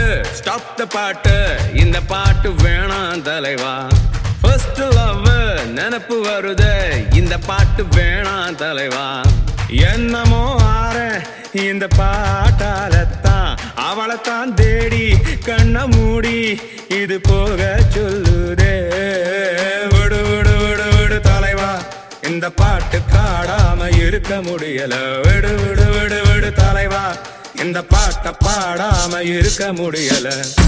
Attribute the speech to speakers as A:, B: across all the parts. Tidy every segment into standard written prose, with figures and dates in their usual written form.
A: stop the பாட்டு இந்த பாட்டு வேணாம் தலைவா ஃபர்ஸ்ட் லவ் நினப்பு வருது இந்த பாட்டு வேணாம் தலைவா என்னமோ ஆற இந்த பாட்டாலத்தான் அவளைத்தான் தேடி கண்ண மூடி இது போக சொல்லுதே விடு விடு விடு விடு தலைவா இந்த பாட்டு காடாம இருக்க முடியல விடு விடு விடு விடு தலைவா இந்த பாட்டை பாடாம இருக்க முடியல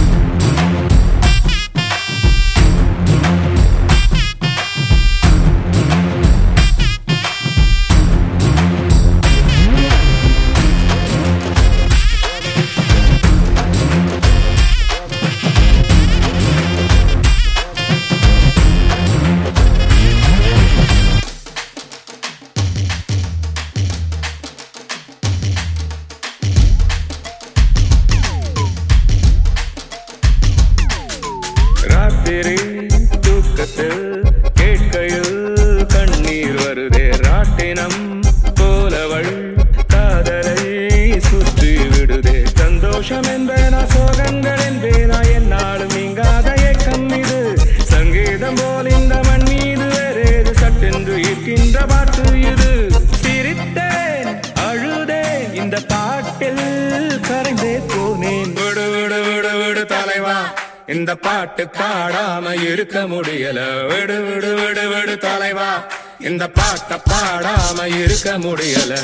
A: தூக்கத்தில் கேட்கையில் கண்ணீர் வருதே ராட்டினம் போலவள் காதலை சுற்றி விடுதே சந்தோஷம் என்பேனா சோகங்கள் என்பேனா என்னாலும் நீங்காத ஏக்கம் இது சங்கீதம் போல் இந்த மண் மீது வேறேது சட்டென்று இருக்கின்ற பாட்டு இது சிரித்தேன் அழுதேன் இந்த பாட்டில் கரைந்தே போனேன் விடு விடு விடு விடு தலைவா இந்த பாட்டு காடாம இருக்க முடியல விடு விடு விடு விடு தலைவா இந்த பாட்டை பாடாம இருக்க முடியல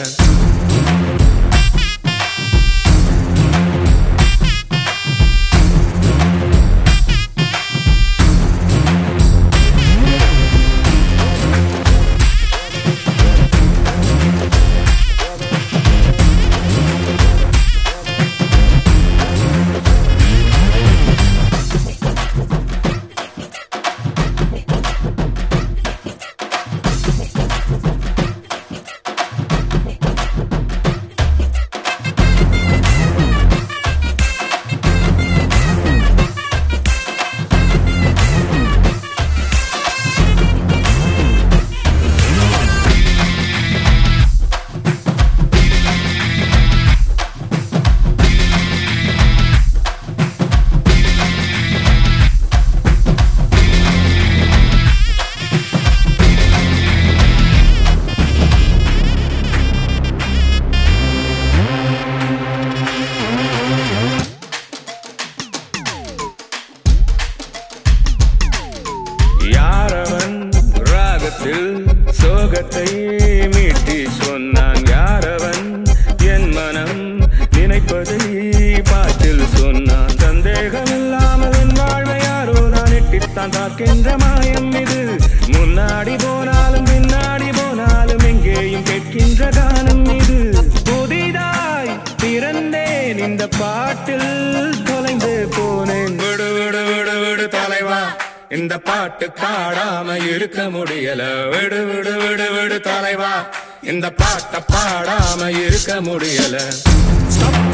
A: சோகத்தை மீட்டி சொன்னான் யாரவன் என் மனம் நினைப்பதை பாட்டில் சொன்னான் சந்தேகம் இல்லாமல் என் வாழ்வை யாரோ நான் எட்டித்தான் பார்க்கின்ற மாயம் இது முன்னாடி போனாலும் பின்னாடி போனாலும் எங்கேயும் கேட்கின்ற கானம் இது புதிதாய் பிறந்தேன் இந்த பாட்டில் தொலைந்து போனேன் விடு விடு விடு விடு தலைவா இந்த பாட்டு காடாம இருக்க முடியல விடு விடு விடு விடு தலைவா இந்த பாட்டை பாடாம இருக்க முடியல